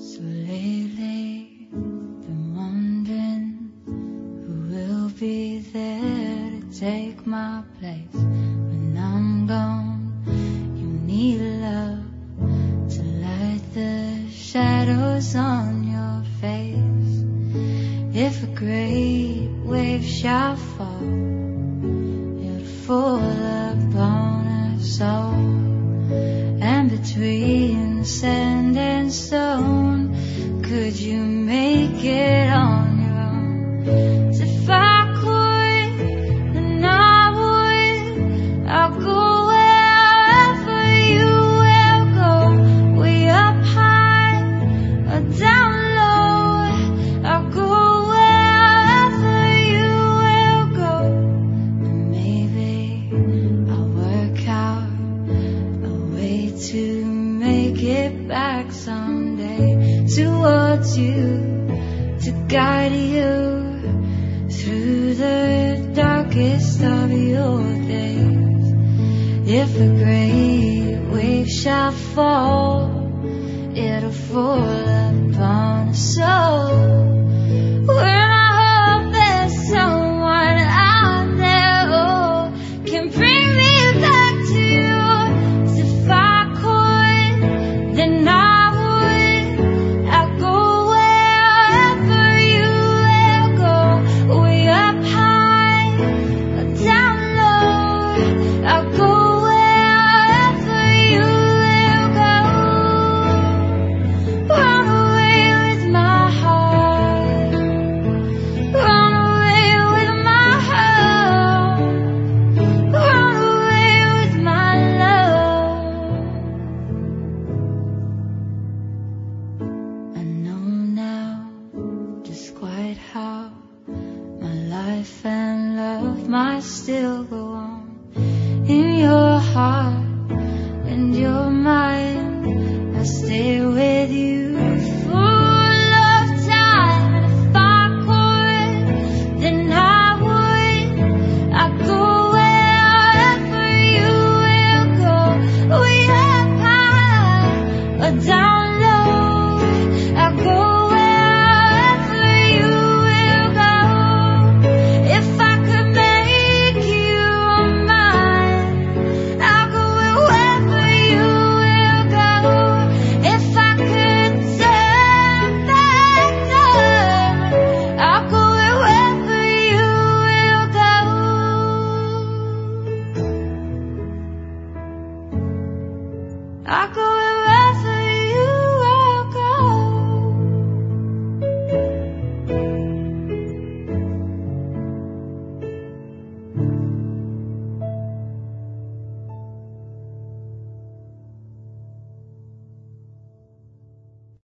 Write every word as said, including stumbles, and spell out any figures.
So lately, been wondering who will be there to take my place when I'm gone. You need love to light the shadows on your face. If a great wave shall fall, it'll fall upon us all. And between sand and stone, could you make it on your own? So if I could, then I would. I'll go wherever you will go, way up high or down low. I'll go wherever you will go. And maybe I'll work out a way to make it back someday towards you, to guide you through the darkest of your days. If a great wave shall fall, it'll fall upon us all. When I hope there's someone out there who can bring me back to you. So if I could, then I would. I'll go wherever you will go, way up high or down low. I'll go wherever you will go. Run away with my heart, run away with my heart, run away with my love. I know now just quite how my life and love might still go on in your heart and your mind. I'll stay with you full of time. And if I could, then I would. I'll go wherever you will go, way up high or down low. I'll go